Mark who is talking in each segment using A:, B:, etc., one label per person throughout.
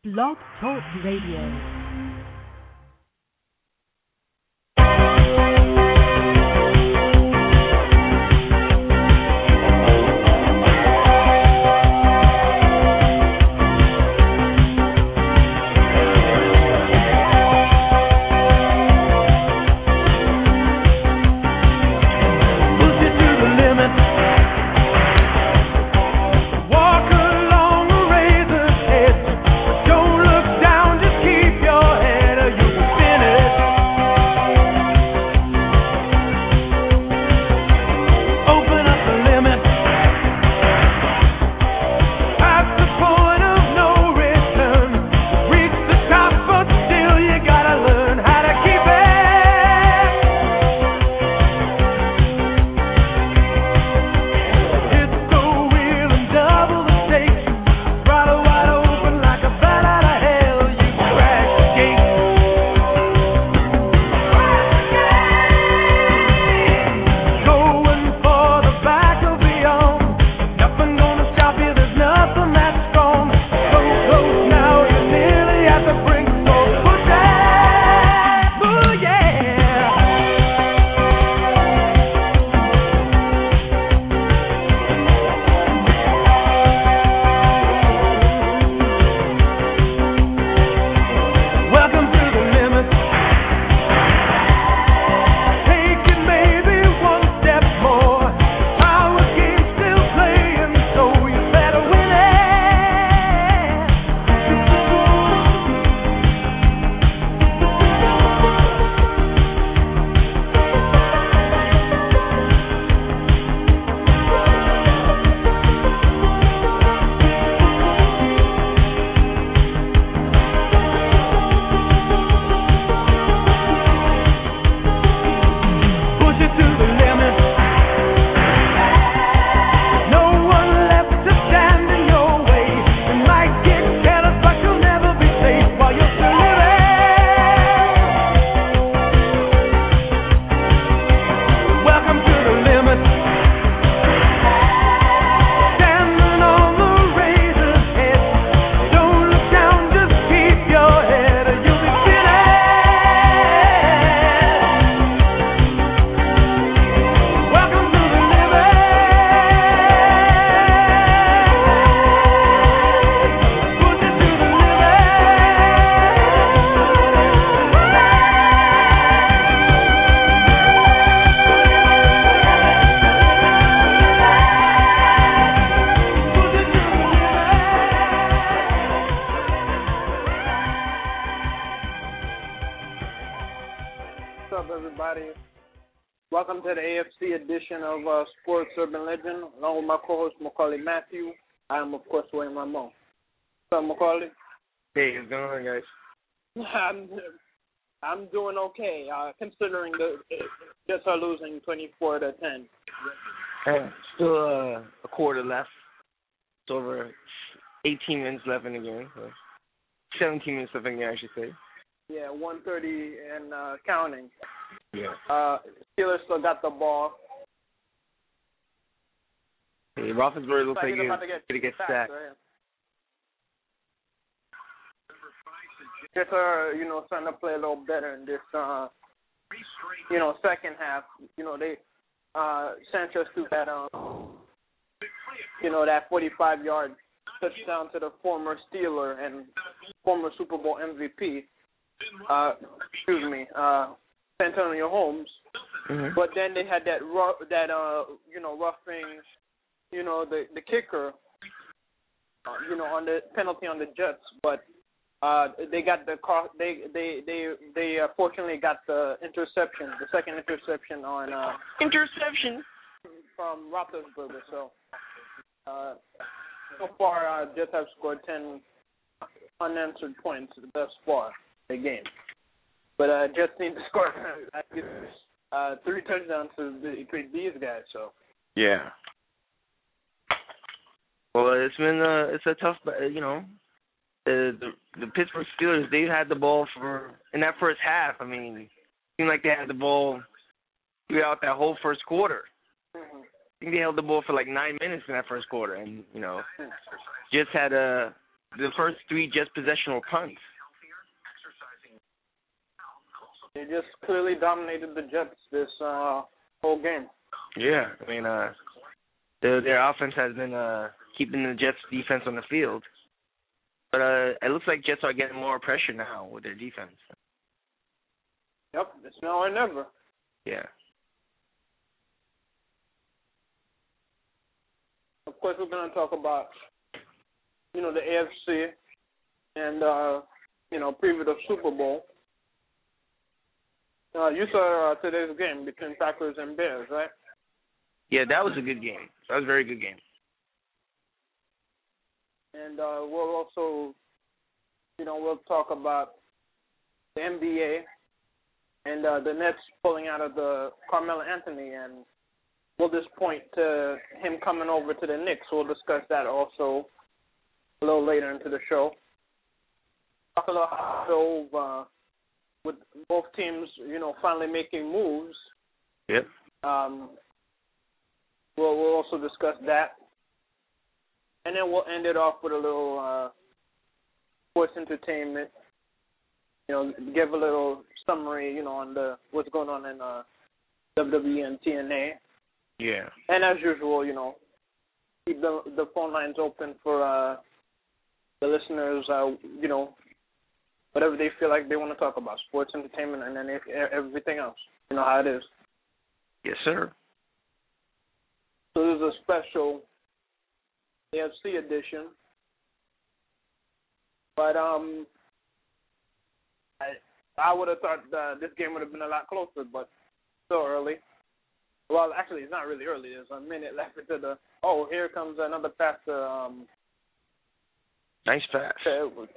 A: Blog Talk Radio.
B: Welcome to the AFC edition of Sports Urban Legend, along with my co-host Macaulay Matthew. I am, of course, William Ramon. What's up, Macaulay?
C: Hey, what's going on, guys?
B: I'm doing okay, considering the Jets are losing 24-10.
C: Still a quarter left. It's over 18 minutes left in the game. So 17 minutes left in the game, I should say.
B: Yeah, 1:30 and counting.
C: Yeah.
B: Steelers still got the ball.
C: Hey, Roethlisberger looks like he's going to get sacked.
B: Right? Jets are, starting to play a little better in this, second half. They Sanchez threw that, that 45-yard touchdown to the former Steeler and former Super Bowl MVP. Santonio Holmes. Mm-hmm. But then they had that roughing, the kicker, on the penalty on the Jets. But they got they fortunately got the interception, the second interception on
C: interception
B: from Roethlisberger. So so far, Jets have scored 10 unanswered points thus far in the game. But Jets need to score 3 touchdowns to beat these guys. So
C: yeah. Well, it's a tough, the Pittsburgh Steelers, they've had the ball in that first half. I mean, it seemed like they had the ball throughout that whole first quarter.
B: Mm-hmm.
C: I think they held the ball for like 9 minutes in that first quarter, and just had a the first 3 Jets possession were punts.
B: They just clearly dominated the Jets this whole game.
C: Yeah, I mean, their offense has been keeping the Jets' defense on the field. But it looks like Jets are getting more pressure now with their defense.
B: Yep, it's now or never.
C: Yeah.
B: Of course, we're going to talk about, the AFC and, preview the Super Bowl. You saw today's game between Packers and Bears, right?
C: Yeah, that was a good game. That was a very good game.
B: And we'll also, we'll talk about the NBA and the Nets pulling out of the Carmelo Anthony, and we'll just point to him coming over to the Knicks. We'll discuss that also a little later into the show. Talk a little how with both teams, finally making moves.
C: Yep.
B: We'll also discuss that. And then we'll end it off with a little sports entertainment. Give a little summary, on what's going on in WWE and TNA.
C: Yeah.
B: And as usual, keep the phone lines open for the listeners, whatever they feel like they want to talk about, sports, entertainment, and then everything else. You know how it is.
C: Yes, sir.
B: So this is a special AFC edition. But I would have thought this game would have been a lot closer, but still early. Well, actually, it's not really early. There's a minute left into the. Oh, here comes another pass to.
C: Nice pass.
B: Edwards.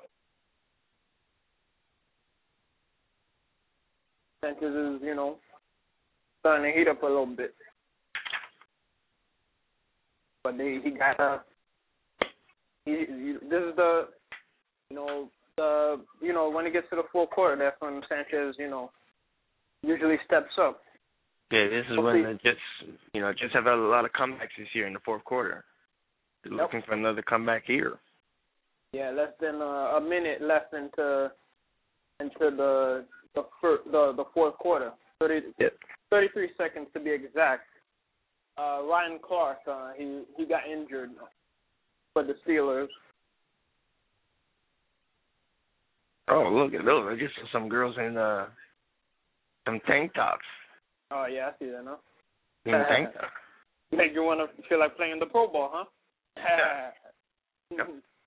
B: Sanchez is, starting to heat up a little bit. But he got this is the, when it gets to the fourth quarter, that's when Sanchez, usually steps up.
C: Yeah, this is when the Jets, Jets have had a lot of comebacks this year in the fourth quarter. They're looking for another comeback here.
B: Yeah, less than a minute left into the fourth quarter. 33 seconds to be exact. Ryan Clark, he got injured for the Steelers.
C: Oh, look at those! I just saw some girls in some tank tops.
B: Oh yeah, I see that now.
C: In tank tops.
B: Make you want to feel like playing the Pro Bowl, huh?
C: Yep.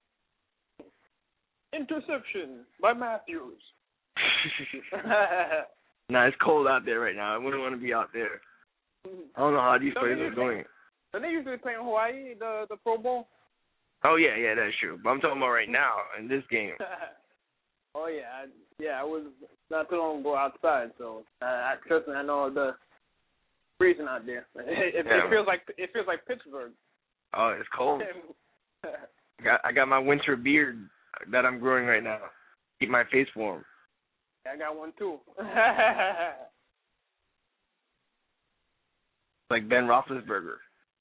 B: Interception by Matthews.
C: Nah, it's cold out there right now. I wouldn't want to be out there. I don't know how these players are doing.
B: Don't they usually play in Hawaii, the Pro Bowl?
C: Oh, yeah, that's true. But I'm talking about right now, in this game.
B: Oh, yeah. I was not too long ago outside, so trust me, I know the freezing out there. It feels like Pittsburgh.
C: Oh, it's cold. I got my winter beard that I'm growing right now. Keep my face warm.
B: I got one, too.
C: Like Ben Roethlisberger.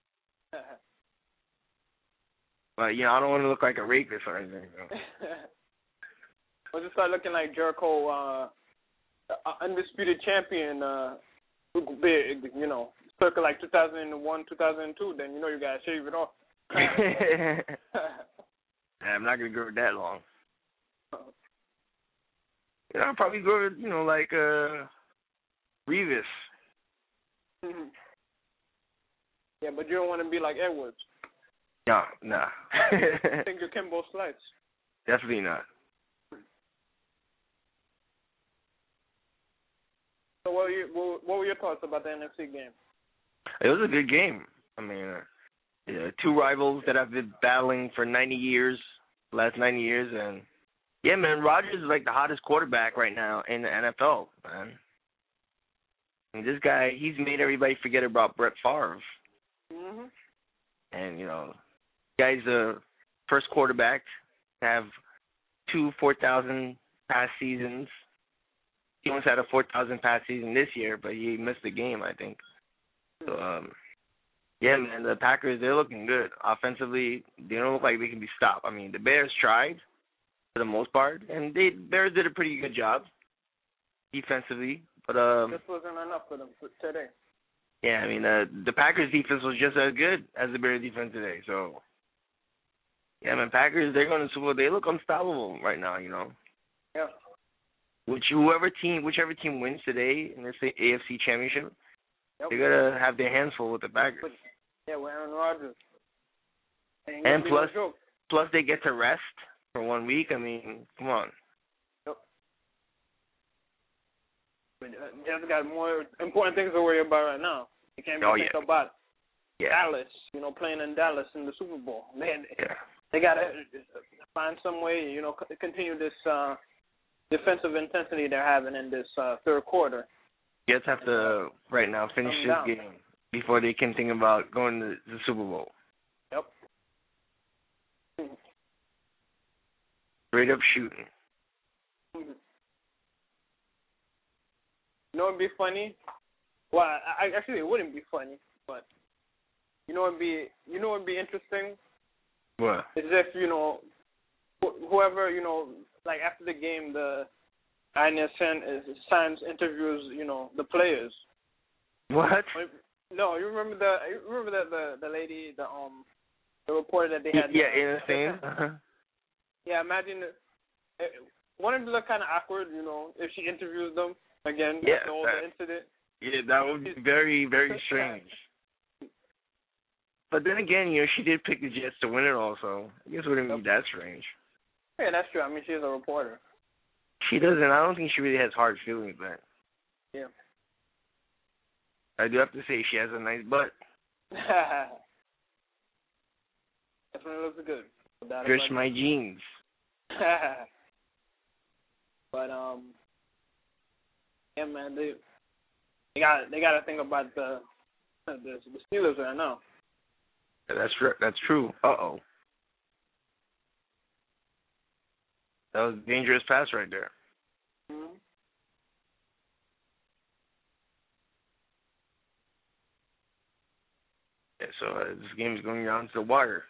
C: But, I don't want to look like a rapist or anything.
B: We'll just start looking like Jericho, undisputed champion, big, circa like 2001, 2002, then you got to shave it off.
C: I'm not going to grow it that long. I'll probably grow it, like Revis.
B: Yeah, but you don't want to be like Edwards.
C: Nah.
B: I think you're Kimbo Slice.
C: Definitely not.
B: So what were your thoughts about the NFC game?
C: It was a good game. I mean, two rivals that have been battling for 90 years, last 90 years, and yeah, man, Rodgers is like the hottest quarterback right now in the NFL, man. I mean, this guy, he's made everybody forget about Brett Favre.
B: Mm-hmm.
C: And, guy's the first quarterback to have 2 4,000 pass seasons. He almost had a 4,000 pass season this year, but he missed the game, I think. So, Yeah, man, the Packers, they're looking good. Offensively, they don't look like they can be stopped. I mean, the Bears tried for the most part, and Bears did a pretty good job defensively. But
B: this wasn't enough for them today.
C: Yeah, I mean, the Packers defense was just as good as the Bears defense today. So, yeah, man, Packers, they're going to Super Bowl. They look unstoppable right now, you know.
B: Yeah.
C: Whichever team wins today in this AFC Championship, they're going to have their hands full with the Packers.
B: Yeah, with Aaron Rodgers.
C: And plus they get to rest for 1 week. I mean, come on.
B: Yep. But Jets got more important things to worry about right now. You can't be thinking about Dallas, you know, playing in Dallas in the Super Bowl. They got to find some way, you know, continue this defensive intensity they're having in this third quarter.
C: Jets have to, right now, finish this game before they can think about going to the Super Bowl.
B: Yep.
C: Straight up shooting.
B: You know what would be funny? Well, actually, it wouldn't be funny, but you know what would be interesting?
C: What?
B: Is if, you know, whoever, you know, like after the game, the signs interviews, you know, the players.
C: What?
B: No, you remember the lady, the reporter that they had.
C: Yeah, innocent. Uh-huh.
B: Yeah, imagine wouldn't it look kind of awkward, you know, if she interviews them again after all the incident?
C: Yeah, that would be very, very strange. But then again, you know, she did pick the Jets to win it also. I guess it wouldn't be that strange.
B: Yeah, that's true. I mean, she's a reporter.
C: She doesn't. I don't think she really has hard feelings, but
B: yeah.
C: I do have to say she has a nice butt.
B: Definitely looks good.
C: Fish my jeans.
B: But yeah, man, they got to think about the Steelers right now.
C: Yeah, that's true. Uh-oh. That was a dangerous pass right there.
B: Mm-hmm.
C: Yeah, so this game is going down to the wire.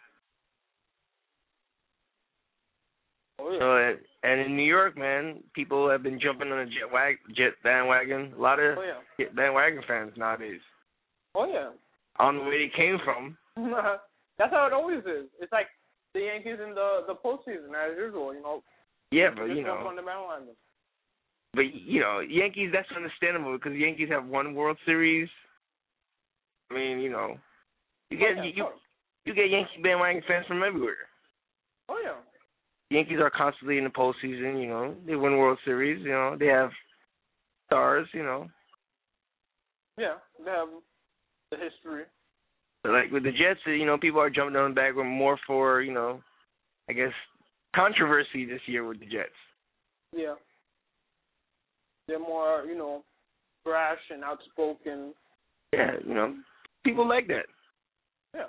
B: Oh, yeah.
C: So, and in New York, man, people have been jumping on the Jet bandwagon. A lot of bandwagon fans nowadays.
B: Oh, yeah.
C: On the way they came from.
B: That's how it always is. It's like the Yankees in the postseason, as usual, you know.
C: Yeah, but, you know.
B: On the bandwagon.
C: But, you know, Yankees, that's understandable because the Yankees have won World Series. I mean, you know, you get Yankee bandwagon fans from everywhere.
B: Oh, yeah.
C: Yankees are constantly in the postseason, you know. They win World Series, you know. They have stars, you know.
B: Yeah, they have the history.
C: But like with the Jets, you know, people are jumping on the back more for, you know, I guess, controversy this year with the Jets.
B: Yeah. They're more, you know, brash and outspoken.
C: Yeah, you know, people like that.
B: Yeah.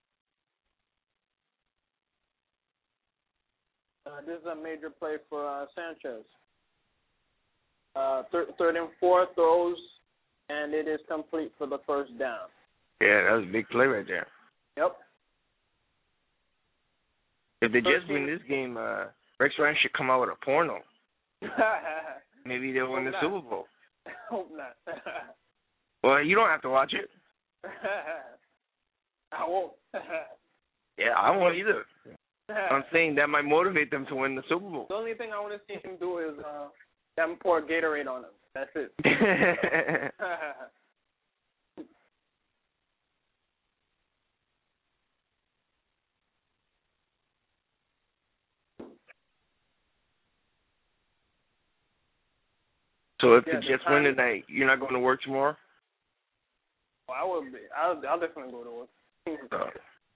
B: This is a major play for Sanchez. Third and four throws, and it is complete for the first down.
C: Yeah, that was a big play right there.
B: Yep.
C: If the Jets win this game, Rex Ryan should come out with a porno. Maybe they'll win the Super Bowl.
B: Hope not.
C: Well, you don't have to watch it.
B: I won't.
C: Yeah, I won't either. I'm saying that might motivate them to win the Super Bowl.
B: The only thing I want to see him do is them pour Gatorade on him. That's it.
C: So if the Jets win tonight, you're not going to work tomorrow?
B: Well, I will be. I'll definitely go to work.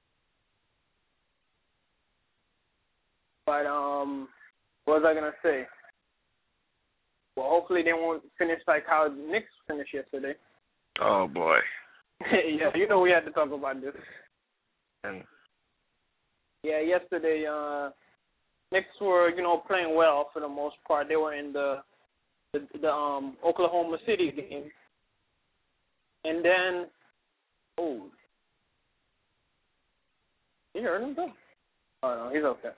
B: But what was I gonna say? Well, hopefully they won't finish like how the Knicks finished yesterday.
C: Oh boy.
B: Yeah, you know we had to talk about this.
C: And
B: yeah, yesterday Knicks were, you know, playing well for the most part. They were in the Oklahoma City game, and then You heard him though? Oh no, he's okay.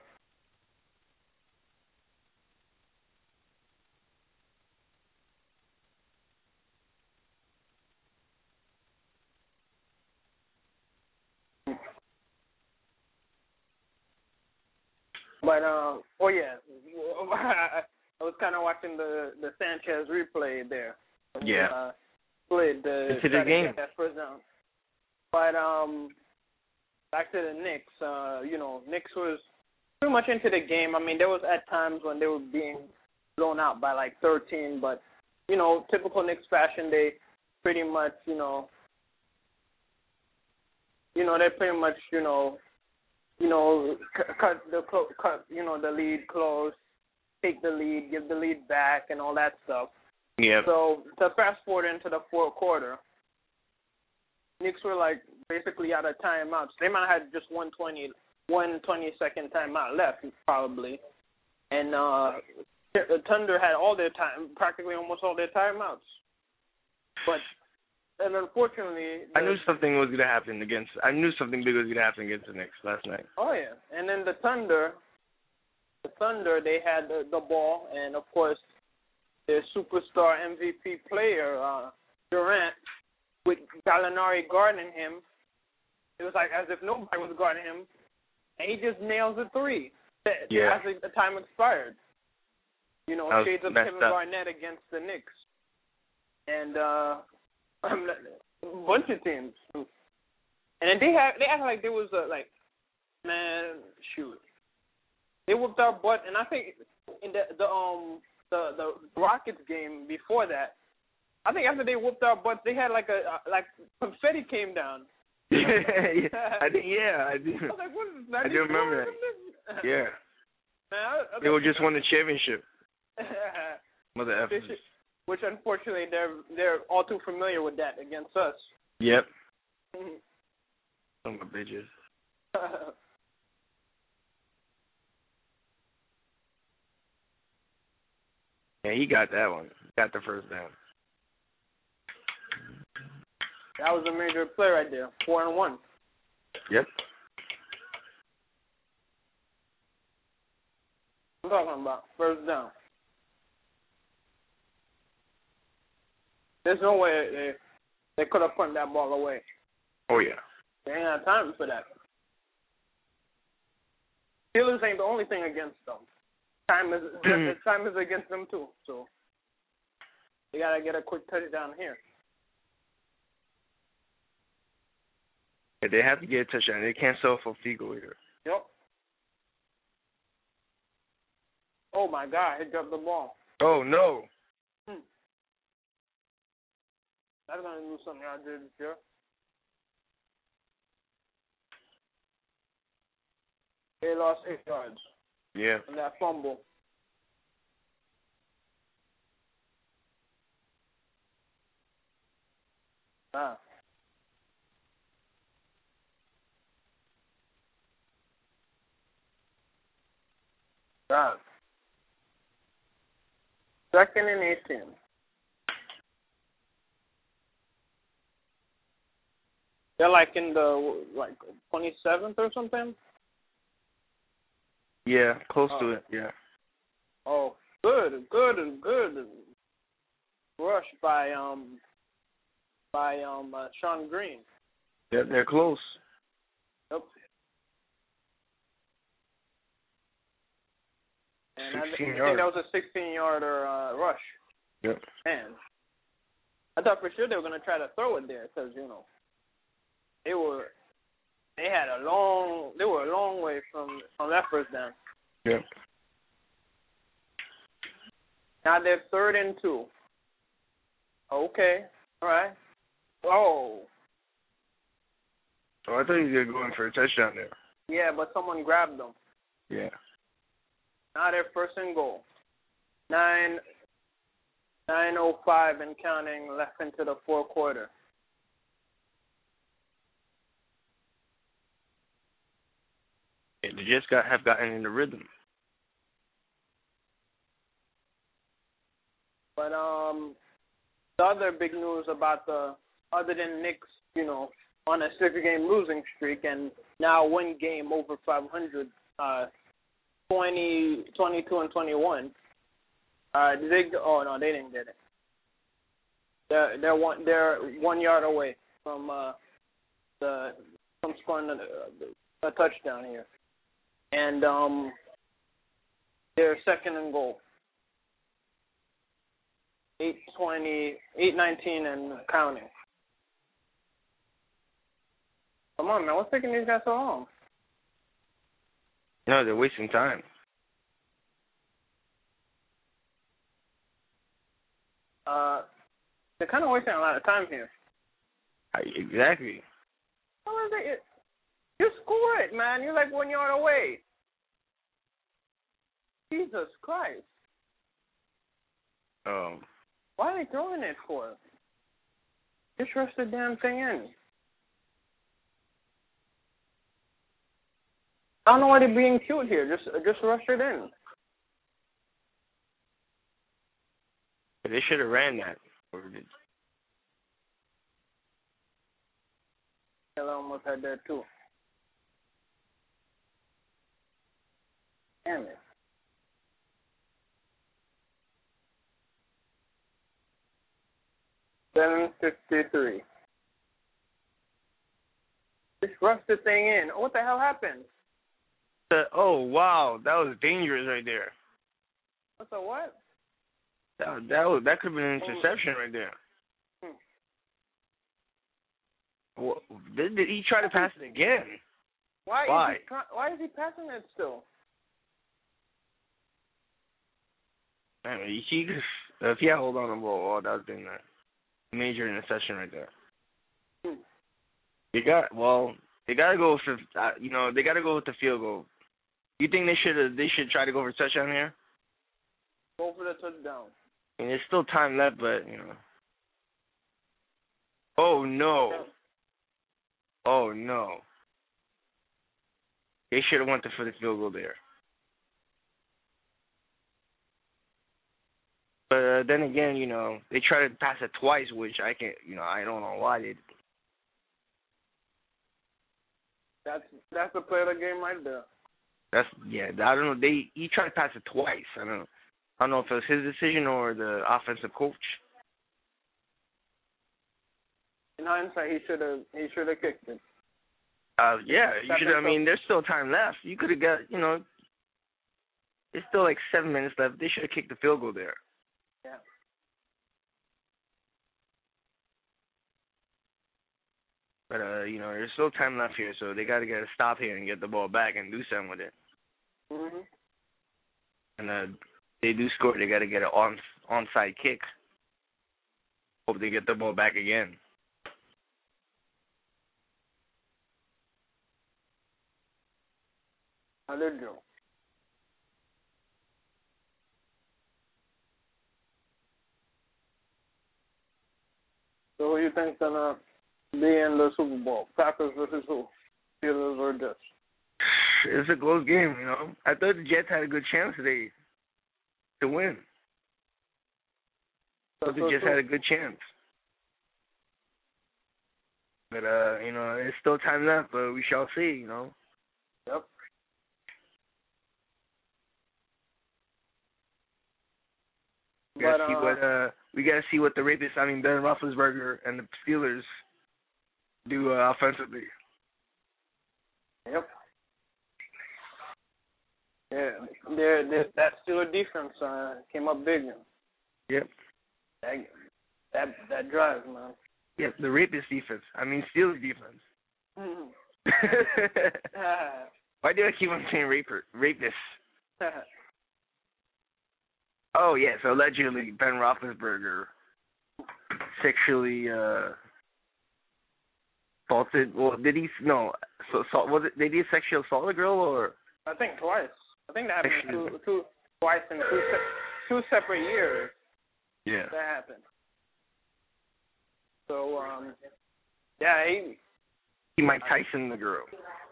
B: But oh yeah, I was kind of watching the Sanchez replay there.
C: Yeah.
B: Played the
C: into the game.
B: That first down. But back to the Knicks. Knicks was pretty much into the game. I mean, there was at times when they were being blown out by like 13, but typical Knicks fashion, they pretty much they pretty much cut the lead close, take the lead, give the lead back, and all that stuff.
C: Yeah.
B: So to fast forward into the fourth quarter, Knicks were like basically out of timeouts. They might have had just 1 20-second timeout left probably, and the Thunder had all their time, practically almost all their timeouts. But and unfortunately,
C: I knew something big was gonna happen against the Knicks last night.
B: Oh yeah, and then the Thunder, they had the ball, and of course, their superstar MVP player Durant, with Gallinari guarding him. It was like as if nobody was guarding him, and he just nails a three.
C: Yeah.
B: As the time expired. Shades of Kevin Garnett against the Knicks, and a bunch of teams. And then they act like there was shoot. They whooped our butt, and I think in the Rockets game before that, I think after they whooped our butts, they had like confetti came down.
C: I do.
B: I was like, what is that?
C: I do remember that. Yeah.
B: Man,
C: they were just won the championship. Mother effers.
B: Which unfortunately they're all too familiar with that against us.
C: Yep. Some of the bitches. Yeah, he got that one. Got the first down.
B: That was a major play right there. 4-1.
C: Yep.
B: I'm talking about first down. There's no way they could have put that ball away.
C: Oh yeah.
B: They ain't had time for that. Steelers ain't the only thing against them. Time is against them too. So they gotta get a quick touchdown here.
C: Yeah, they have to get a touchdown. They can't settle for field goal either.
B: Yep. Oh my God! He dropped the ball.
C: Oh no.
B: That's gonna do something I did this year. They lost 8 yards.
C: Yeah.
B: And that fumble. Ah. God. 2nd and 18. They're like in the 27th or something.
C: Yeah, close to it. Yeah.
B: Oh, good rush by Sean Green.
C: Yeah, they're close.
B: Yep. And I think that was a 16-yarder rush.
C: Yep.
B: Man, I thought for sure they were gonna try to throw it there because they were a long way from that first down.
C: Yep.
B: Now they're 3rd and 2. Okay. All right. Oh.
C: Oh, I thought he was going for a touchdown there.
B: Yeah, but someone grabbed them.
C: Yeah.
B: Now they're 1st and goal. 9:05 and counting left into the fourth quarter.
C: Yeah, they just have gotten in the rhythm.
B: But the other big news about other than Knicks, on a 6-game losing streak, and now one game over 500, 20, 22, and 21. Did they? Oh no, they didn't get it. They're 1 yard away from scoring a touchdown here, and they're second and goal. 8:20, 8:19, and counting. Come on, man, what's taking these guys so long?
C: No, they're wasting time.
B: They're kind of wasting a lot of time here.
C: Exactly.
B: How is it? You score it, man. You're like 1 yard away. Jesus Christ. Why are they throwing it for? Just rush the damn thing in. I don't know why they're being cute here. Just rush it in.
C: They should have ran that.
B: I almost had that too. Damn it. $7:53. Just rush the thing in. What the hell happened?
C: Oh wow, that was dangerous right there.
B: What's a what?
C: That could have been an interception right there. Well, did he try to pass it again?
B: Why is he passing it still?
C: I mean, if he had hold on the ball, that would have been a major interception right there. They gotta go for they gotta go with the field goal. You think they should try to go for a touchdown here?
B: Go for the touchdown.
C: I mean, there's still time left, but Oh no. Oh no. They should have went for the field goal there. But then again, they tried to pass it twice, which I can't, I don't know why they did.
B: That's the play of the game right there.
C: I don't know. He tried to pass it twice. I don't know if it was his decision or the offensive coach.
B: In hindsight, he should have kicked it.
C: Yeah, you should. I mean, there's still time left. You could have got, there's still like 7 minutes left. They should have kicked the field goal there.
B: Yeah.
C: But there's still time left here, so they got to get a stop here and get the ball back and do something with it.
B: Mhm.
C: And they do score. They got to get an onside kick. Hope they get the ball back again.
B: How did you? So who you think's gonna be in the Super Bowl? Packers versus who? Steelers or Jets?
C: It's a close game, I thought the Jets had a good chance today to win. I thought the Jets had a good chance. But, there's still time left, but we shall see,
B: Yep.
C: We gotta see what Ben Roethlisberger and the Steelers do offensively.
B: Yep. Yeah, that Steelers defense came up big.
C: Yep.
B: That drive, man.
C: Yep, the rapist defense. Steelers defense.
B: Mm-hmm.
C: Why do I keep on saying rapist? Oh, yes, allegedly Ben Roethlisberger sexually assaulted. Well, did he? No. So was it? Did he sexually assault a girl or?
B: I think twice. I think that happened twice in two separate years.
C: Yeah.
B: That happened. So, yeah,
C: he Mike Tyson the girl.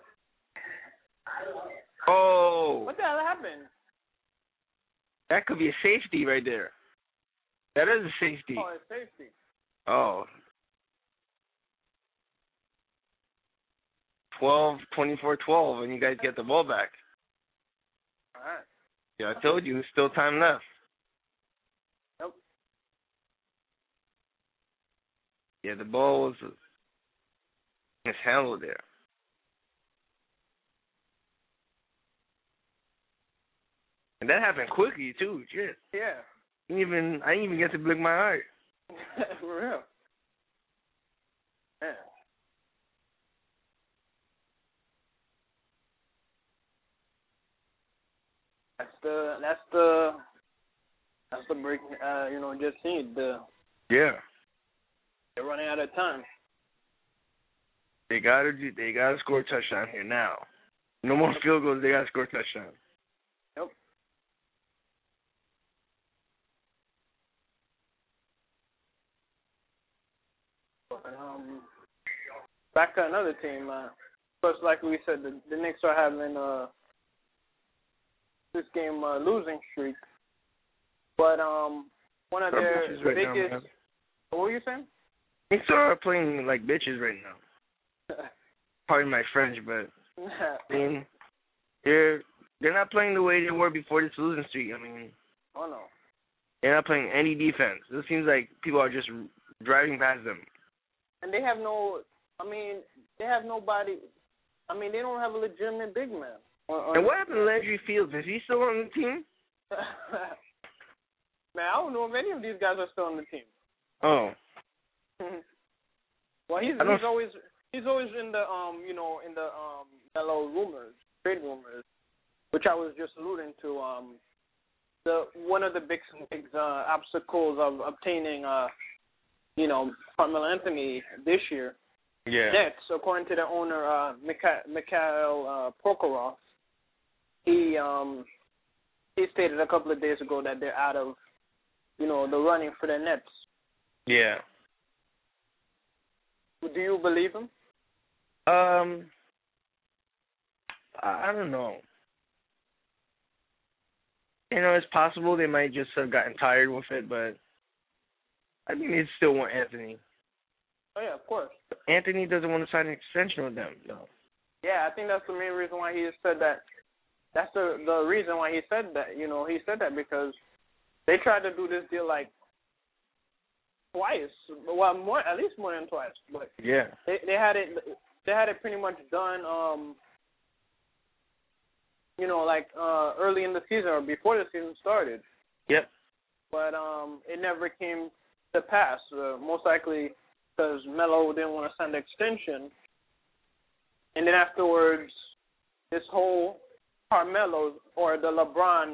C: Oh.
B: What the hell happened?
C: That could be a safety right there. That is a safety.
B: Oh, it's safety.
C: Oh. 24-12, and you guys get the ball back.
B: All right.
C: Yeah, I told you, there's still time left.
B: Yep.
C: Yeah, the ball was mishandled there. And that happened quickly too. Shit.
B: Yeah.
C: I didn't even get to blink my eye.
B: For real. Yeah. That's the break. Just seen
C: Yeah.
B: they're running out of time.
C: They gotta score a touchdown here now. No more field goals. They gotta score a touchdown.
B: Yep. Back to another team. First, like we said, the Knicks are having this game losing streak. But one of their biggest. What were you saying?
C: Knicks are playing like bitches right now. Pardon my French, but I mean, they're not playing the way they were before this losing streak. I mean,
B: oh no,
C: they're not playing any defense. It seems like people are just driving past them. And
B: they have no. I mean, they have nobody. I mean, they don't have a legitimate big man.
C: And what happened to Landry Fields? Is he still on the team?
B: Man, I don't know if any of these guys are still on the team.
C: Oh.
B: Well, he's always in the Melo rumors, trade rumors, which I was just alluding to. One of the big obstacles of obtaining Carmelo Anthony this year.
C: Yeah.
B: Nets, according to the owner, Mikhail Prokhorov, he stated a couple of days ago that they're out of, the running for the Nets.
C: Yeah.
B: Do you believe him?
C: I don't know. It's possible they might just have gotten tired with it, but I think they still want Anthony.
B: Oh, yeah, of course.
C: Anthony doesn't want to sign an extension with them, though.
B: Yeah, I think that's the main reason why he said that. That's the reason why he said that. He said that because they tried to do this deal like twice. Well, at least more than twice. But
C: yeah,
B: they had it pretty much done. Early in the season or before the season started.
C: Yep.
B: But it never came to pass. Most likely because Melo didn't want to sign the extension, and then afterwards, this whole Carmelo or the LeBron,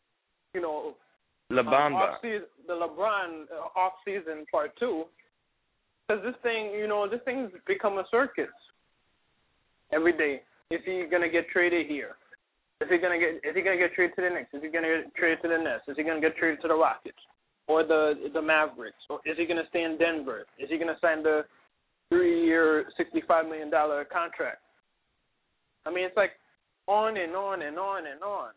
C: La Bamba.
B: The LeBron off-season part 2, because this thing's become a circus every day. Is he gonna get traded here? Is he gonna get traded to the Knicks? Is he gonna get traded to the Nets? Is he gonna get traded to the Rockets or the Mavericks? Or is he gonna stay in Denver? Is he gonna sign the 3-year, $65 million contract? I mean, it's like on and on and on and on.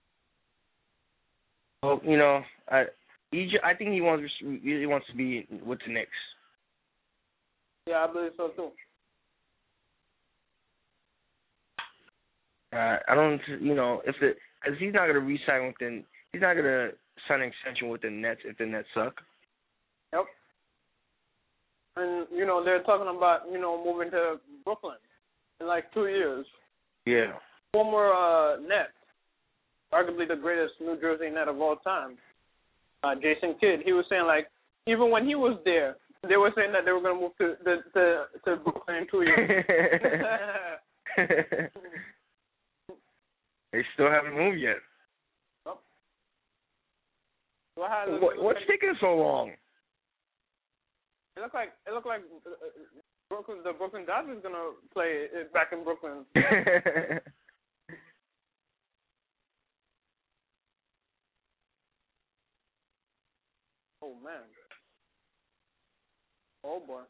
C: Well, I think he wants to be with the Knicks.
B: Yeah, I believe so too.
C: I don't, because he's not gonna re-sign he's not gonna sign an extension with the Nets if the Nets suck.
B: Yep. And they're talking about moving to Brooklyn in like 2 years.
C: Yeah.
B: Former Net, arguably the greatest New Jersey Net of all time, Jason Kidd, he was saying like even when he was there, they were saying that they were gonna move to Brooklyn in 2 years.
C: They still haven't moved yet.
B: Oh.
C: What's taking so long?
B: It looked like the Brooklyn Dodgers gonna play it back in Brooklyn. Oh man. Oh boy.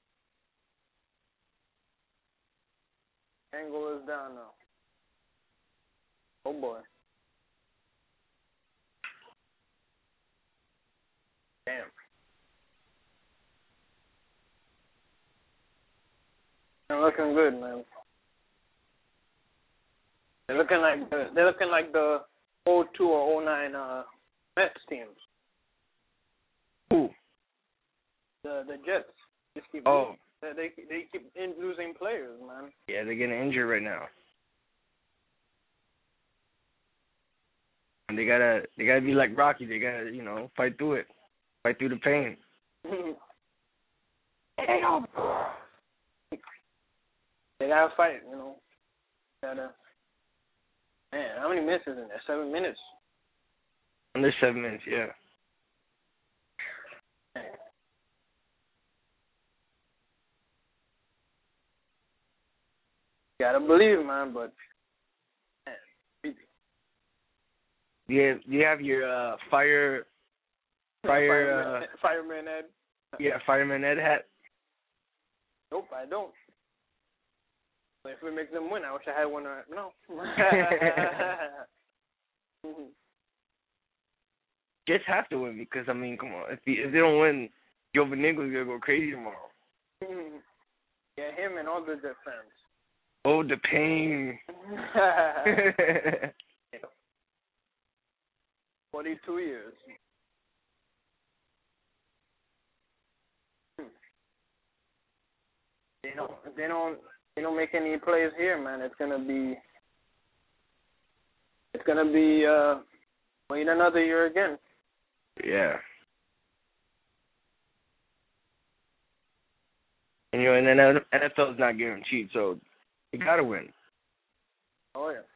B: Angle is down now. Oh boy. Damn. They're looking good, man. They're looking like the 02 or 09 Mets teams.
C: Who?
B: The Jets. Just keep they keep losing players, man.
C: Yeah, they're getting injured right now. And they gotta be like Rocky. They gotta, fight through it, fight through the pain.
B: They gotta fight, Gotta. Man, how many minutes is in there? 7 minutes.
C: Under 7 minutes, yeah.
B: Gotta believe, man, but. Man,
C: Do you have your fireman
B: Ed?
C: Yeah, Fireman Ed hat?
B: Nope, I don't. But if we make them win, I wish I had one. No.
C: Jets have to win because, come on. If they don't win, Joe Veningle's going to go crazy tomorrow.
B: Yeah, him and all the Jet fans.
C: Oh, the pain.
B: 42 years. They don't make any plays here, man. It's gonna be wait another year again.
C: Yeah. And and NFL is not guaranteed, so you gotta win.
B: Oh yeah.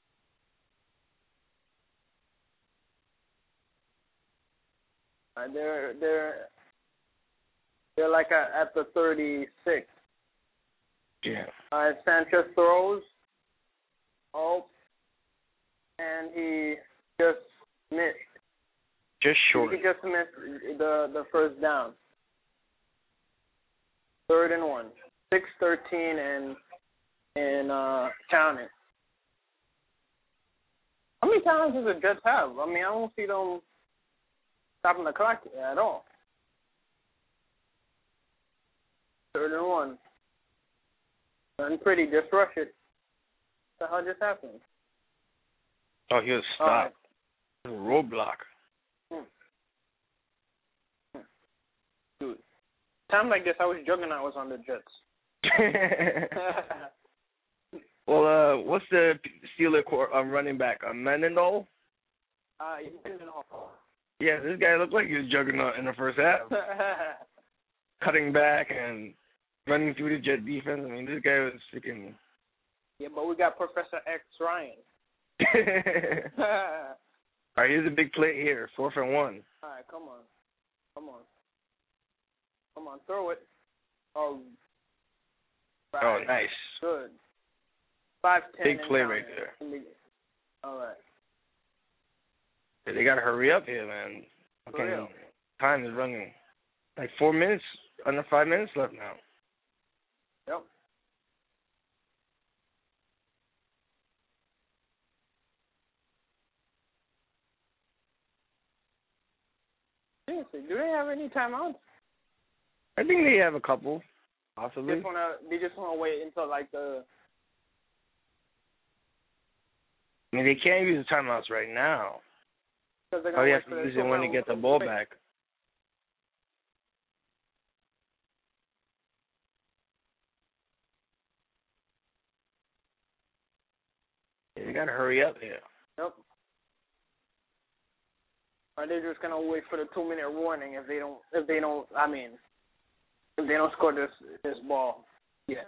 B: They're like at the 36.
C: Yeah.
B: Sanchez throws. Oh, and he just missed.
C: Just short.
B: He just missed the first down. 3rd and 1. 6:13 and counting. How many times does the Jets have? I don't see them stopping the clock at all. 3rd and 1. Done pretty, just rush it. What the hell just happened?
C: Oh, he was stopped. A roadblock.
B: Dude, time like this, I was jogging. I was on the Jets.
C: Well, what's the Steelers running back? Mendenhall?
B: Mendenhall.
C: Yeah, this guy looked like he was juggernaut in the first half. Cutting back and running through the Jet defense. This guy was freaking...
B: Yeah, but we got Professor X Ryan.
C: All right, here's a big play here. 4th and 1.
B: All right, come on, throw it. Oh, right.
C: Oh, nice.
B: Good. 5-10.
C: Big play right there.
B: All right.
C: Yeah, they got to hurry up here, man. Okay, time is running. Like 4 minutes, under 5 minutes left now.
B: Yep. Seriously, do they have any timeouts?
C: I think they have a couple, possibly.
B: They just wanna wait until like the.
C: They can't use the timeouts right now.
B: Oh,
C: you have to use it when they get the ball back. Yeah, they gotta hurry up here.
B: Yep. Or they're just gonna wait for the 2-minute warning if they don't score this ball. Yeah.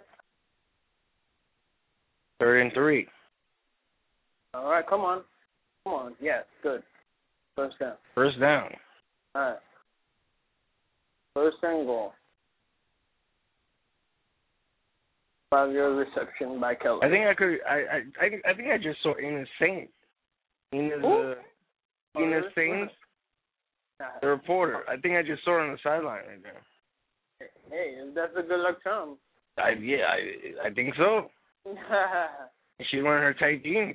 C: 3rd and 3.
B: All right, come on. Yeah, good. First down. All right. 1st and goal. 5-yard reception by Keller.
C: I think I just saw Enos Saint. Enos Saint, the reporter. I think I just saw her on the sideline right there.
B: Hey, that's a good luck charm.
C: I think so. She's wearing her tight jeans.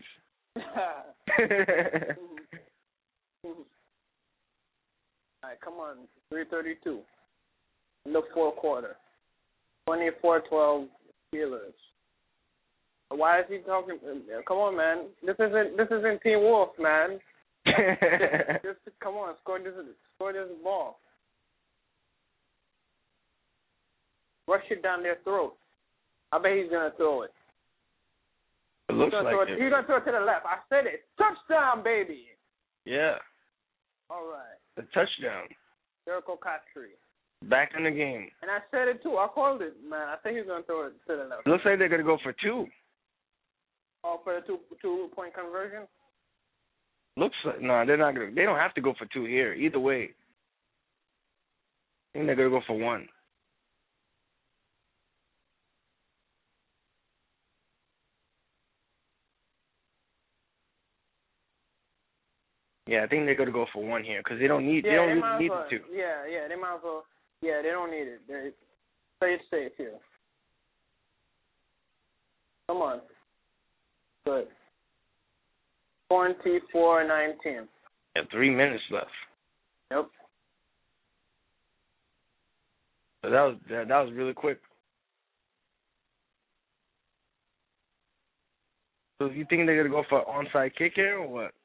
B: All right, come on. 3:32. In the 4th quarter. 24-12 Steelers. Why is he talking? Come on, man. This isn't Teen Wolf, man. Just come on, score this ball. Rush it down their throat. I bet he's gonna throw it.
C: It looks like it.
B: He's gonna throw it to the left. I said it. Touchdown, baby.
C: Yeah.
B: All right.
C: A touchdown.
B: Jericho Cottree.
C: Back in the game.
B: And I said it too. I called it, man. I think he's gonna throw it to the left.
C: Looks like they're gonna go for 2.
B: Oh, for the 2-point conversion.
C: Looks like they're not gonna. They don't have to go for 2 here. Either way, I think they're gonna go for 1. Yeah, I think they're gonna go for 1 here because they don't need.
B: Yeah,
C: they don't really need the 2.
B: Yeah, they might as well. Yeah, they don't need it. They play it safe here. Come on. Good. 24-19.
C: Yeah, 3 minutes left.
B: Yep.
C: So that was really quick. So you think they're gonna go for onside kick here or what?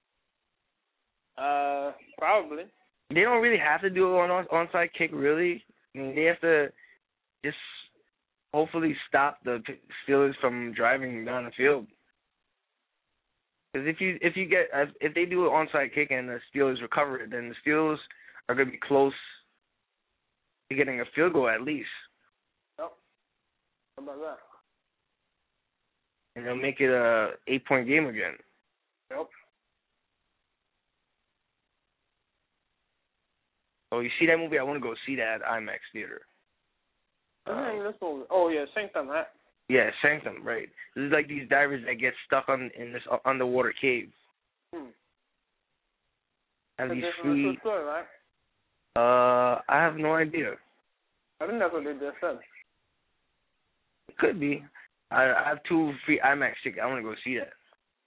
B: Probably.
C: They don't really have to do an onside kick, really. I mean, they have to just hopefully stop the Steelers from driving down the field. Because if they do an onside kick and the Steelers recover it, then the Steelers are going to be close to getting a field goal at least.
B: Yep. How about that?
C: And they'll make it a 8-point game again.
B: Yep.
C: Oh, you see that movie? I want to go see that at IMAX theater.
B: This movie. Oh yeah, Sanctum, right?
C: Yeah, Sanctum, right. This is like these divers that get stuck in this underwater cave. Have these free.
B: Story, right?
C: I have no idea.
B: I think that's what they just said.
C: It could be. I have 2 free IMAX tickets. I want to go see that.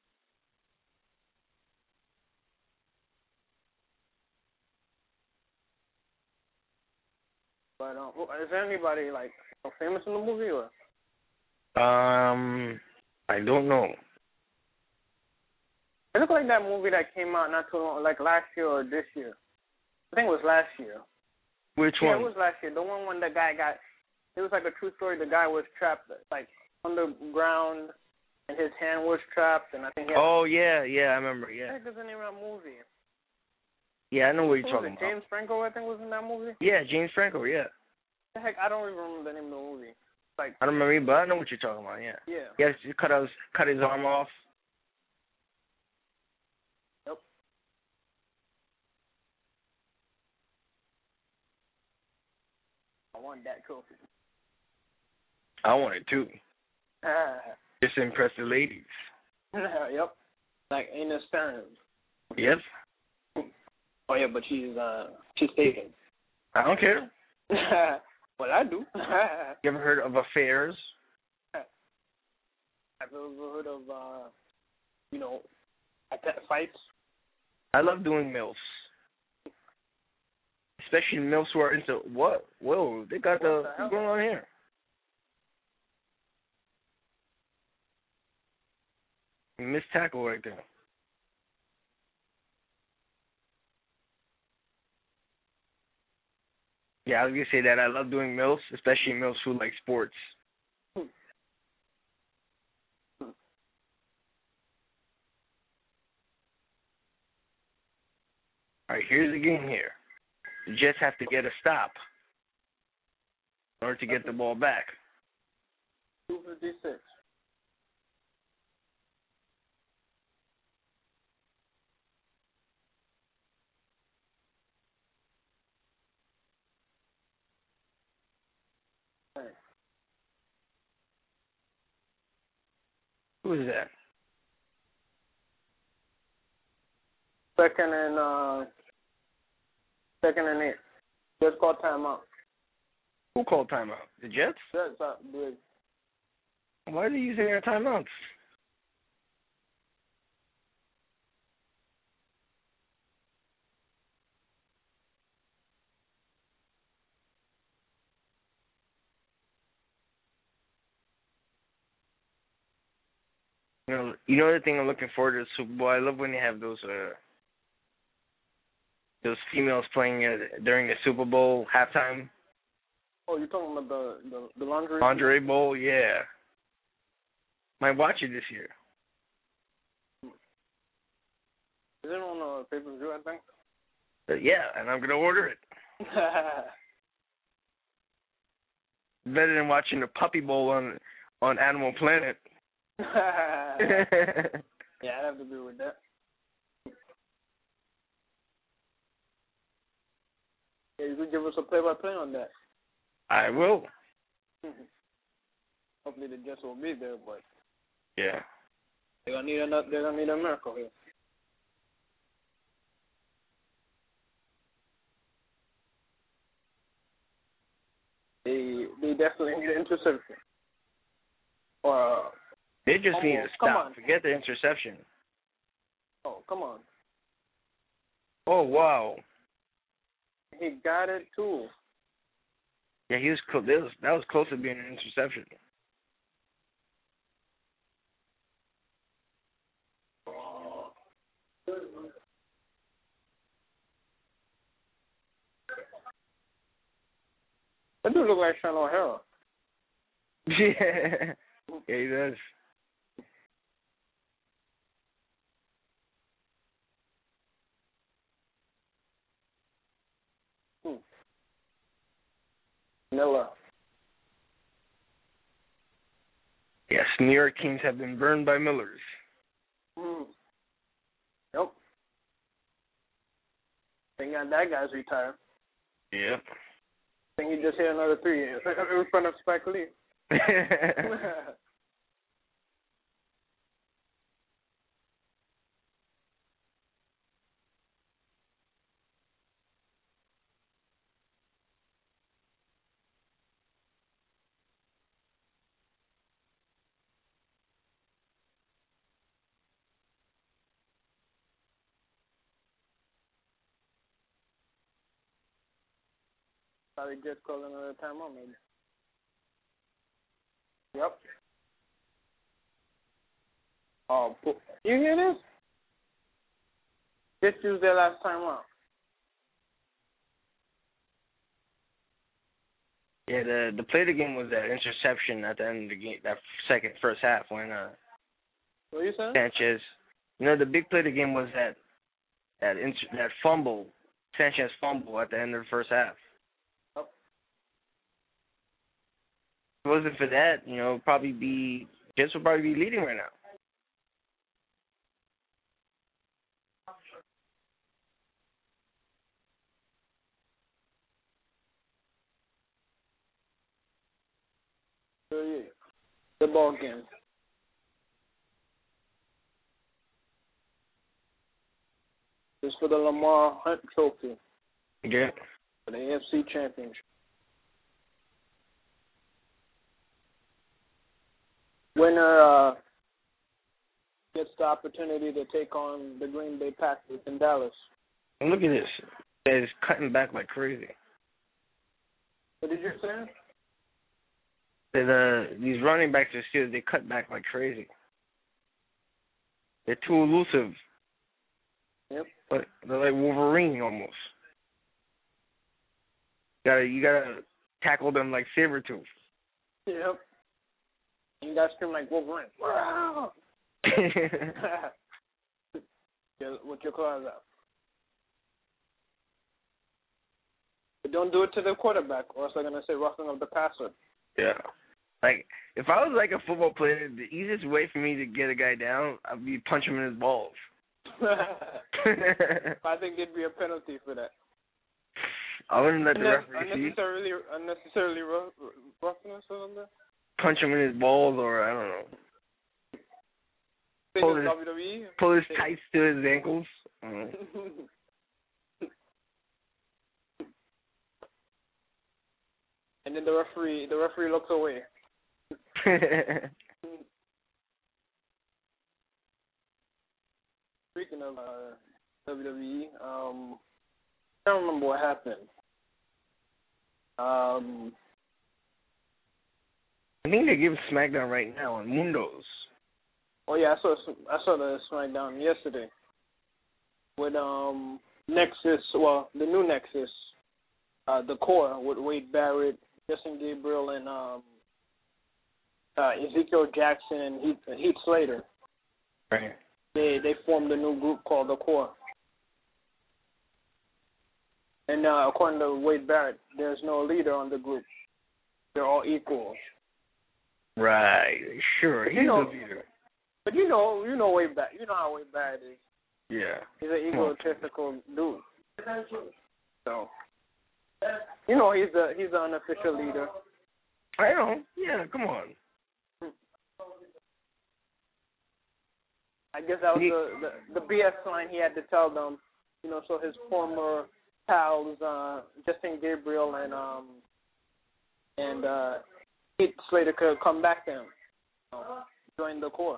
B: But is there anybody like famous in the movie or?
C: I don't know.
B: It looked like that movie that came out not too long, like last year or this year. I think it was last year.
C: Which one?
B: Yeah, it was last year. The one when the guy got, it was like a true story. The guy was trapped like underground, and his hand was trapped, and I think he had.
C: Oh yeah, I remember. Yeah.
B: What the heck is the name of that movie?
C: Yeah, I know what you're talking about.
B: James Franco, I think, was in that movie.
C: Yeah, James Franco. Yeah.
B: The heck, I don't even remember the name of the movie. Like
C: I don't remember, but I know what you're talking about. Yeah.
B: Yeah.
C: He has to cut his arm off.
B: Yep. I want that trophy.
C: I want it too. Just to impress the ladies.
B: Yep. Like Ina Stern.
C: Yep.
B: Oh yeah, but she's taken.
C: I don't care.
B: Well, I do.
C: You ever heard of affairs?
B: I've ever heard of fights.
C: I love doing MILFs. Especially MILFs who are into what? Whoa, they got what's going on here? Missed tackle right there. Yeah, I was going to say that. I love doing MILFs, especially MILFs who like sports. All right, here's the game here. The Jets have to get a stop in order to get the ball back.
B: 256.
C: Who is that?
B: Second and 8. Just call timeout.
C: Who called timeout? The Jets?
B: Jets up big.
C: Why are they using their timeouts? The thing I'm looking forward to the Super Bowl. I love when they have those females playing during the Super Bowl halftime.
B: Oh, you're talking about the lingerie?
C: Lingerie Bowl, yeah. Might watch it this year.
B: Is it on pay-per-view, I think?
C: Yeah, and I'm gonna order it. Better than watching the Puppy Bowl on Animal Planet.
B: Yeah, I'd have to agree with that. Yeah, you could give us a play-by-play on that.
C: I will.
B: Hopefully the Jets will be there, but
C: yeah,
B: they're gonna need a miracle here. They definitely need an interception. Or
C: they just need to stop. Forget the interception.
B: Oh, come on.
C: Oh, wow.
B: He got it too.
C: Yeah, he was close. That was close to being an interception.
B: That dude look like Sean O'Hara.
C: Yeah, he does.
B: Miller.
C: Yes, New York Kings have been burned by Millers.
B: Yep. Thank God that guy's retired.
C: Yep.
B: I think he just hit another 3 years in front of Spike Lee. Probably just called another timeout, maybe. Yep. Oh, you hear this? Just used their last time out.
C: Yeah, the play of the game was that interception at the end of the game, that first half when
B: What are you saying?
C: Sanchez. The big play of the game was that fumble, Sanchez fumble at the end of the first half.
B: Yep.
C: If it wasn't for that, Jets would probably be leading right now.
B: The ball game. This for the Lamar Hunt Trophy.
C: Yeah.
B: For the AFC Championship. Winner gets the opportunity to take on the Green Bay Packers in Dallas.
C: And look at this. It's cutting back like crazy.
B: What did you say?
C: These running backs are still, they cut back like crazy. They're too elusive.
B: Yep.
C: But they're like Wolverine almost. You gotta tackle them like Sabretooth.
B: Yep. You gotta scream like Wolverine. Wow. With your claws out. But don't do it to the quarterback, or else they're gonna say roughing up the passer.
C: Yeah. Like, if I was like a football player, the easiest way for me to get a guy down, I'd be punch him in his balls.
B: I think there'd be a penalty for that.
C: I wouldn't let the referee see.
B: Unnecessarily roughness or something?
C: Punch him in his balls, or I don't know. Pull his tights to his ankles.
B: And then the referee looks away. Speaking of WWE, I don't remember what happened.
C: I think they give SmackDown right now on Mundos.
B: Oh yeah, I saw the SmackDown yesterday with Nexus. Well, the new Nexus, the core with Wade Barrett, Justin Gabriel, and Ezekiel Jackson and Heath Slater.
C: Right.
B: They formed a new group called the Core. And according to Wade Barrett, there's no leader on the group. They're all equals.
C: Right. Sure. He's a leader.
B: But you know Wade Barrett. You know how Wade Barrett is.
C: Yeah.
B: He's an egotistical dude. So, you know, he's the unofficial leader.
C: I know. Yeah. Come on.
B: I guess that was the BS line he had to tell them. You know, so his former pals, Justin Gabriel and Heath Slater could come back to him, join the Core.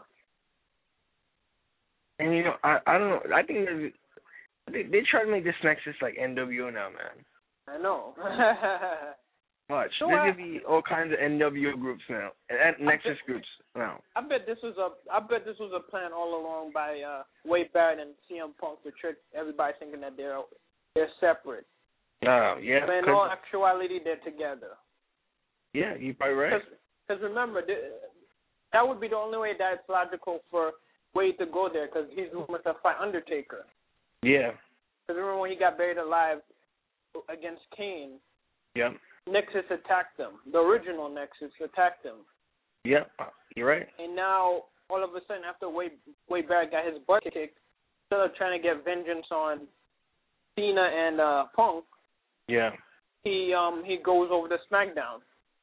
C: And you know, I don't know. I think they try to make this Nexus like NWO now, man.
B: I know.
C: Watch.
B: So
C: There's gonna be all kinds of NWO groups now, and Nexus groups now.
B: I bet this was a plan all along by Wade Barrett and CM Punk to trick everybody thinking that they're separate.
C: Oh yeah.
B: But in all actuality, they're together.
C: Yeah, you're probably right.
B: Because remember, that would be the only way that it's logical for Wade to go there, because he's rumored to fight Undertaker.
C: Yeah.
B: Because remember when he got buried alive against Kane?
C: Yep.
B: Nexus attacked him. The original Nexus attacked him.
C: Yep, you're right.
B: And now, all of a sudden, after Wade Barrett got his butt kicked, instead of trying to get vengeance on Cena and Punk,
C: yeah,
B: he goes over to SmackDown.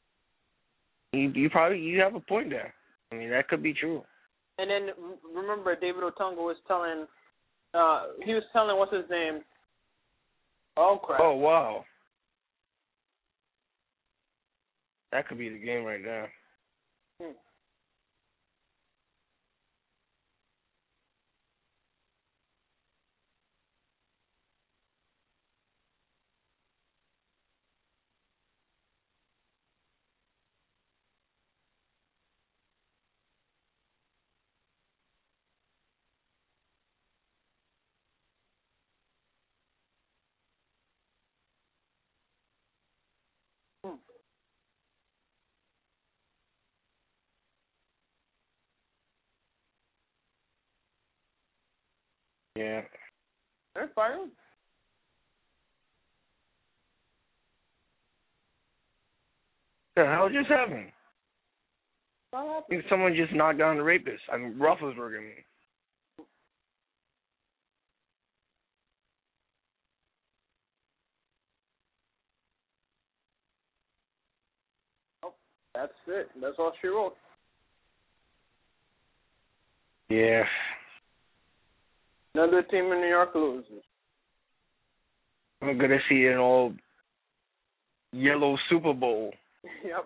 C: You have a point there. I mean, that could be true.
B: And then remember, David Otunga was telling what's his name? Oh crap!
C: Oh wow, that could be the game right now. Yeah.
B: They're fighting.
C: The hell just happened?
B: What happened?
C: I think someone just knocked down the rapist. I mean, Roethlisberger.
B: Oh, that's it. That's all she wrote.
C: Yeah.
B: Another team in New York loses.
C: I'm gonna see an all yellow Super Bowl.
B: Yep.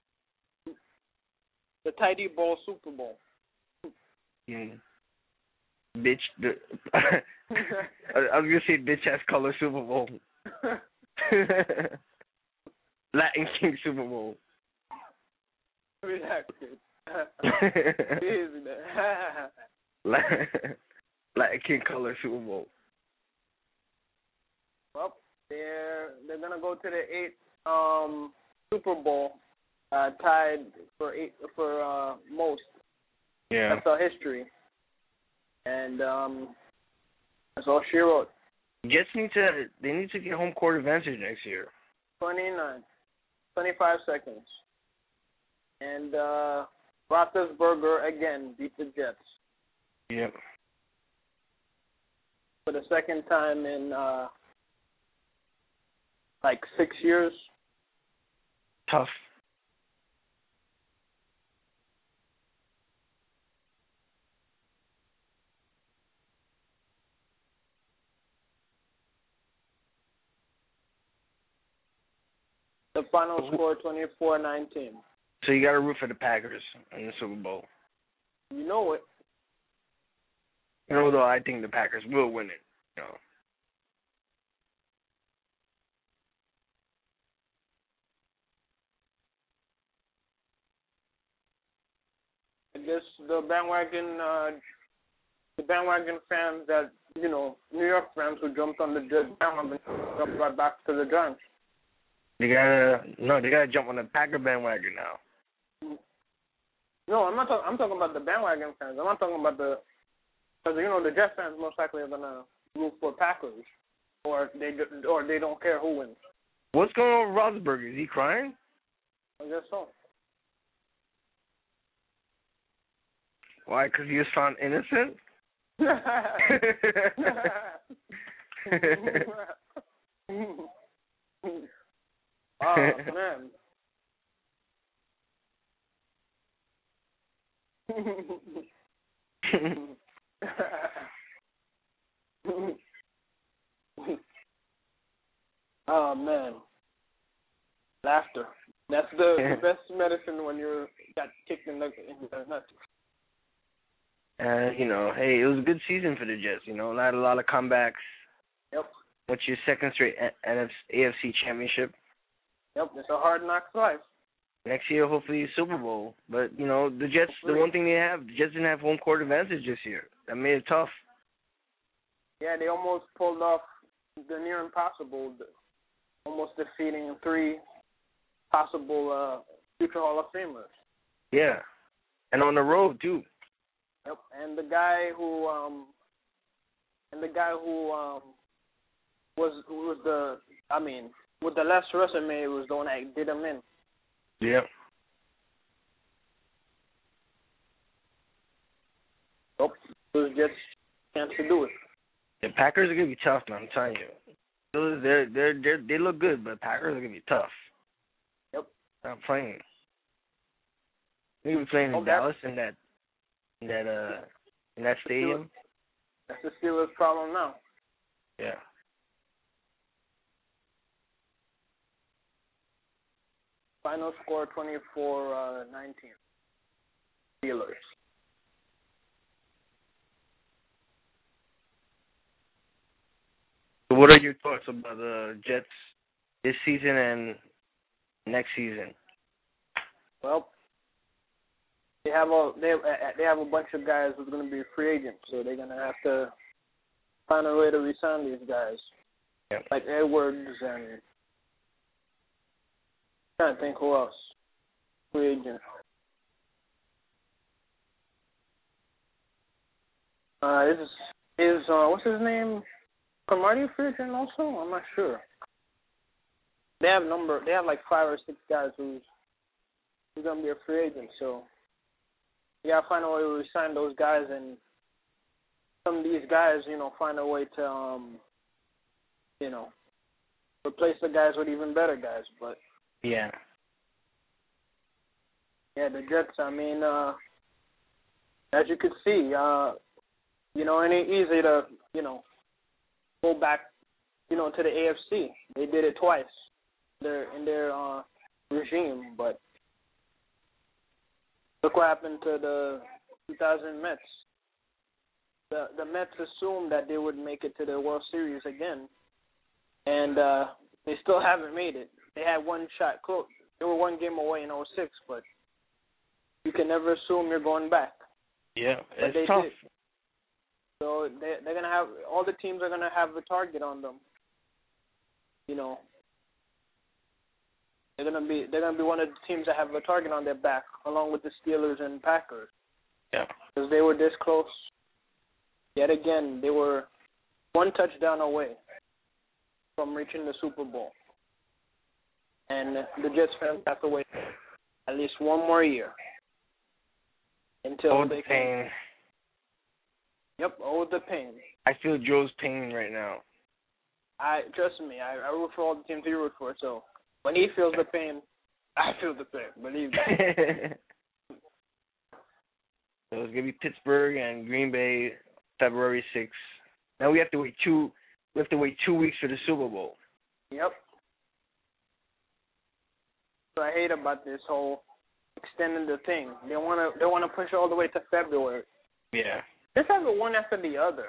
B: The Tidy Ball Super Bowl.
C: Yeah. Bitch. I was gonna say bitch ass color Super Bowl. Latin King Super Bowl.
B: Relax, kid.
C: Latin King color Super Bowl.
B: Well, they're gonna go to the 8th Super Bowl, tied for most.
C: Yeah.
B: That's our history, and that's all she wrote.
C: They need to get home court advantage next year.
B: 25 seconds, and Roethlisberger again beat the Jets.
C: Yep.
B: For the second time in like 6 years.
C: Tough.
B: The final score 24-19.
C: So you got to root for the Packers in the Super Bowl.
B: You know it.
C: Although I think the Packers will win it. You know.
B: guess the bandwagon fans that, you know, New York fans who jumped on the Jets bandwagon jumped right back to the Giants.
C: They gotta jump on the Packer bandwagon now.
B: No, I'm not. I'm talking about the bandwagon fans. I'm not talking about because you know the Jets fans most likely are gonna root for Packers, or they don't care who wins.
C: What's going on with Roethlisberger? Is he crying?
B: I guess so.
C: Why? Because he was found innocent?
B: Oh, man. Oh, man. Laughter. That's the best medicine when you got kicked in the nuts.
C: You know, hey, it was a good season for the Jets. You know, had a lot of comebacks.
B: Yep.
C: What's your second straight AFC championship?
B: Yep, it's a hard knock life.
C: Next year, hopefully, Super Bowl. But, you know, the Jets, the one thing the Jets didn't have home court advantage this year. That made it tough.
B: Yeah, they almost pulled off the near impossible, almost defeating 3 possible future Hall of Famers.
C: Yeah, and on the road, too.
B: Yep, and the guy who was the, I mean, with the less resume, was the one that did him in.
C: Yep.
B: Nope, it was just a chance to do it.
C: The Packers are gonna be tough, man. I'm telling you. They look good, but Packers are gonna be tough.
B: Yep.
C: Not playing. They be playing in Dallas in that stadium.
B: That's the Steelers' problem now.
C: Yeah.
B: Final score 24-19. Steelers.
C: So what are your thoughts about the Jets this season and next season?
B: Well, they have a bunch of guys who's going to be free agents, so they're going to have to find a way to re-sign these guys, like Edwards and I'm trying to think who else. Free agent. What's his name? Cromartie free agent also? I'm not sure. They have like 5 or 6 guys who's gonna be a free agent, so you gotta find a way to resign those guys, and some of these guys, you know, find a way to you know, replace the guys with even better guys. But
C: yeah,
B: the Jets, I mean, as you could see, you know, it ain't easy to, you know, go back, you know, to the AFC. They did it twice in their regime, but look what happened to the 2000 Mets. The Mets assumed that they would make it to the World Series again, and they still haven't made it. They had one shot close. They were one game away in 2006, but you can never assume you're going back.
C: Yeah, it's tough.
B: Did. So they're gonna have, all the teams are gonna have a target on them. You know, they're gonna be one of the teams that have a target on their back, along with the Steelers and Packers.
C: Yeah,
B: because they were this close. Yet again, they were one touchdown away from reaching the Super Bowl, and the Jets fans have to wait at least one more year until they can. Yep, the pain.
C: I feel Joe's pain right now.
B: Trust me, I root for all the teams he roots for, so when he feels the pain, I feel the pain, believe me.
C: So it's gonna be Pittsburgh and Green Bay, February 6th. Now we have to wait 2 weeks for the Super Bowl.
B: Yep. So I hate about this whole extending the thing. They wanna push all the way to February.
C: Yeah.
B: Just have it one after the other.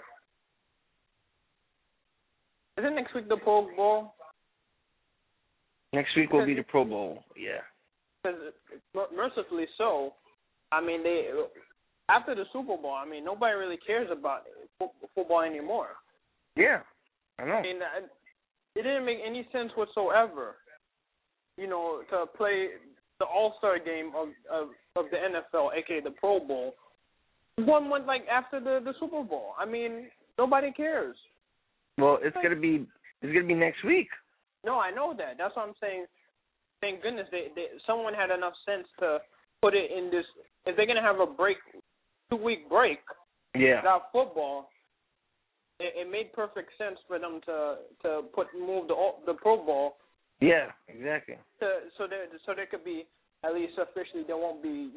B: Isn't next week the Pro Bowl?
C: Next week will be the Pro Bowl, yeah.
B: Because mercifully so, I mean, after the Super Bowl, I mean, nobody really cares about football anymore.
C: Yeah, I know.
B: I mean, it didn't make any sense whatsoever, to play the All-Star game of the NFL, aka the Pro Bowl, 1 month after the Super Bowl. I mean, nobody cares.
C: Well, it's gonna be next week.
B: No, I know that. That's what I'm saying. Thank goodness someone had enough sense to put it in this. If they're gonna have a 2-week break, without football, it made perfect sense for them to move the Pro Bowl.
C: Yeah, exactly.
B: So there could be, at least officially, there won't be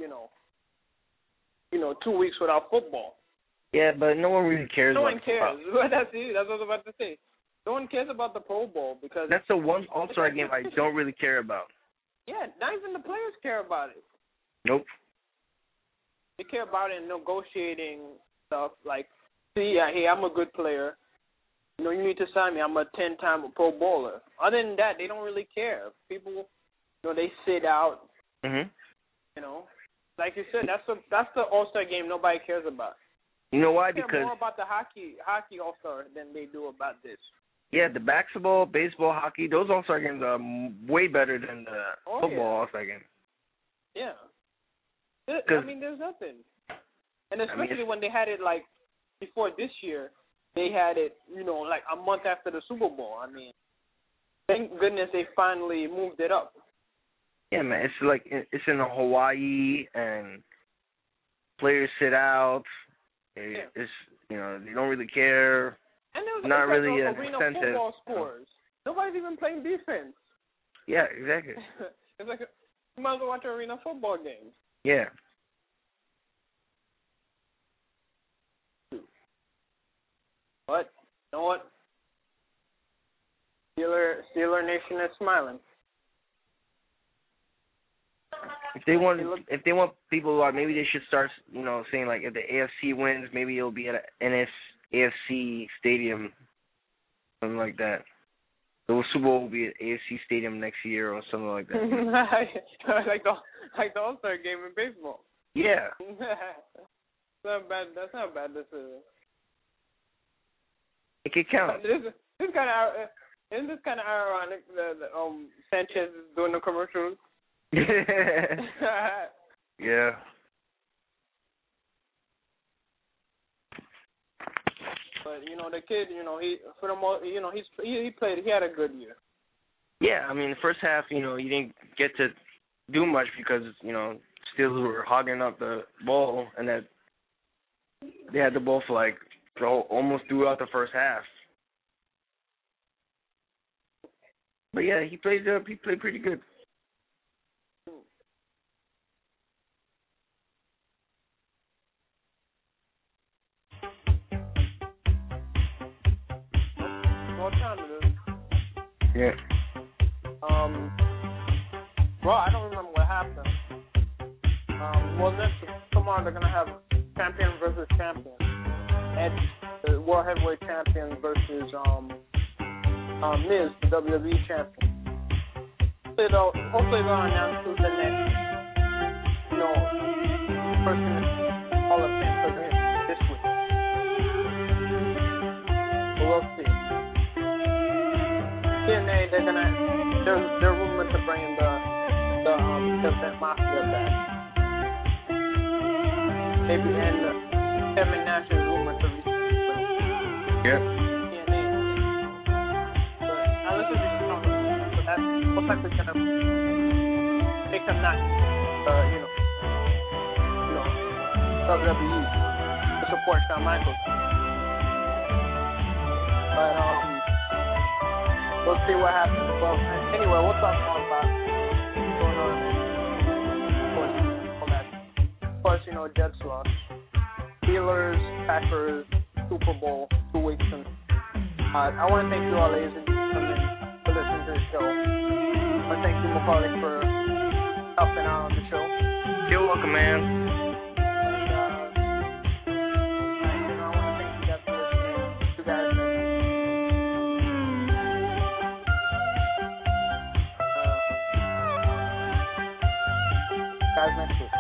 B: 2 weeks without football.
C: Yeah, but no one really cares.
B: No one cares. That's what I was about to say. No one cares about the Pro Bowl because
C: that's the one All-Star game I don't really care about.
B: Yeah, not even the players care about it.
C: Nope.
B: They care about it in negotiating stuff like, see, hey, I'm a good player. You need to sign me. I'm a 10-time Pro Bowler. Other than that, they don't really care. People, they sit out.
C: Mhm.
B: Like you said, that's the All-Star game nobody cares about.
C: You know why?
B: They care
C: Because
B: more about the hockey All-Star than they do about this.
C: Yeah, the basketball, baseball, hockey, those All-Star games are way better than the football All-Star game.
B: Yeah. I mean, there's nothing. And especially when they had it, before this year, they had it, a month after the Super Bowl. I mean, thank goodness they finally moved it up.
C: Yeah, man, it's in Hawaii, and players sit out. It's, they don't really care.
B: And there was
C: not really an
B: arena
C: incentive.
B: Football scores. Nobody's even playing defense.
C: Yeah, exactly.
B: It's like you might as well watch an arena football game.
C: Yeah.
B: But you know what? Steeler Nation is smiling.
C: If they want people, maybe they should start, saying if the AFC wins, maybe it'll be at an AFC stadium, something like that. The Super Bowl will be at AFC Stadium next year or something like that.
B: like the All-Star game in baseball.
C: Yeah.
B: That's not bad. That's not a bad decision.
C: It could count.
B: This kind of ironic that Sanchez is doing the commercials.
C: Yeah.
B: But the kid, he for the most, he had a good year.
C: Yeah, I mean the first half, he didn't get to do much because Steelers were hogging up the ball, and that they had the ball for almost throughout the first half. But yeah, he played pretty good.
B: What time it is?
C: Yeah.
B: Well, I don't remember what happened. Tomorrow they're gonna have champion versus champion. The World Heavyweight Champion versus Miz, the WWE Champion. Hopefully they'll announce who's the next, person in Hall of Fame for this week. But we'll see. TNA, they're rumored to bring in the Kevin Mafia back. Maybe, and Kevin Nash is rumored to be.
C: Yeah.
B: TNA. But I listen to this song, so that's most likely gonna make them not, WWE to support Shawn Michaels. But we'll see what happens. Well, anyway, we'll talk more about what's going on. Of course, Jets lost. Steelers, Packers, Super Bowl, 2 weeks in. I want to thank you all, ladies and gentlemen, for listening to the show. I want to thank you, Macaulay, for helping out on the show.
C: You're welcome, man. Guys, next week.